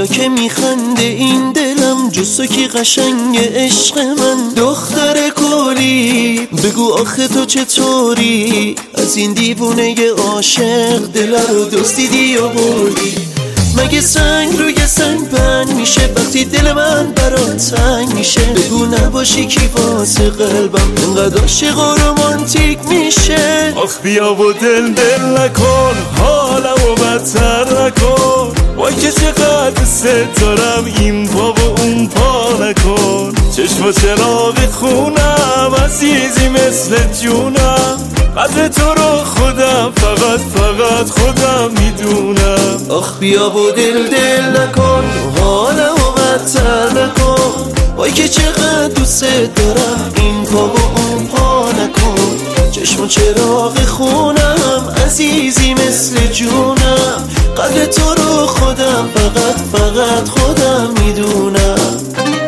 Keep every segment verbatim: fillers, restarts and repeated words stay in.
بیا که میخنده این دلم، جز تو کی قشنگ عشق من. دختر گلی بگو آخه تو چطوری، از این دیوونه عاشق دل رو دزدیدی و بردی. مگه سنگ روی سنگ بند میشه وقتی دل من برات تنگ میشه؟ بگو نباشی کی واسه قلبم اینقدر عاشق و رومانتیک میشه. آخ بیا و دل دل نکن، حالمو بدتر نکن. وای که چقدر ست دارم، این پا و اون پا نکن. چشم و چراغ خونم عزیزی مثل جونم، قدر تو رو خودم فقط فقط خودم میدونم. آخ بیا و دل دل نکن، حالمو بدتر نکن. وای که چقدر دوست دارم، این پا و اون پا نکن. چشم و چراغ خونم عزیزی مثل جونم، قدر تو رو خودم فقط فقط خودم میدونم.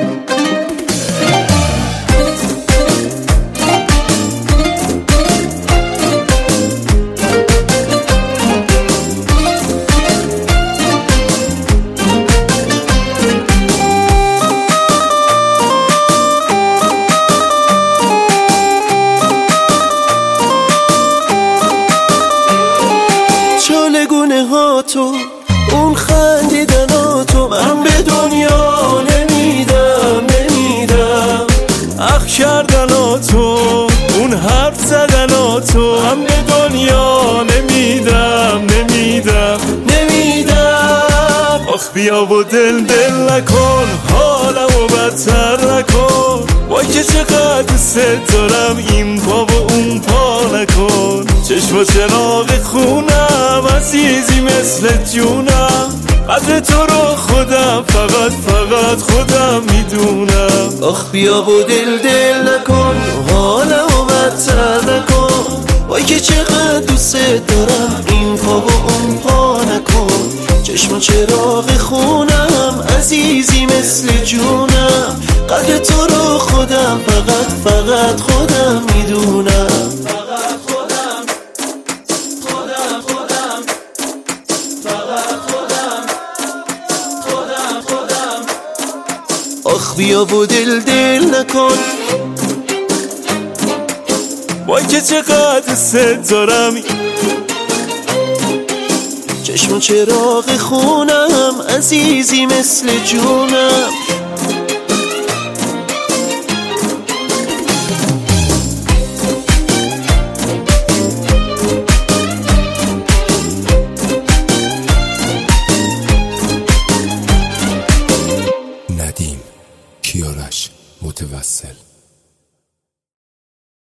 چالگونه ها تو، اون خندیدن تو، من به دنیا نمیدم نمیدم. اخ کردن تو، اون حرف زدن تو، من به دنیا نمیدم نمیدم نمیدم. آخ بیا و دل دل نکن، حالمو بدتر نکن. وای که چقدر ست دارم، این پا و اون پا نکن. چشم و چراغ خونم عزیزی مثل جونم، قدر تو رو خودم فقط فقط خودم میدونم. آخ بیا و دل دل نکن، حالمو بدتر نکن. وای که چقدر دوست دارم، این پا و اون پا نکن. چشم و چراغ خونم عزیزی مثل جونم، قدر تو رو خودم فقط فقط خودم میدونم. فقط خودم خودم خودم فقط خودم خودم خودم. آخ بیا و دل دل نکن، وای که چقدر ست دارم. چشم و چراغ خونم عزیزی مثل جونم. ندیم کیارش متوسل.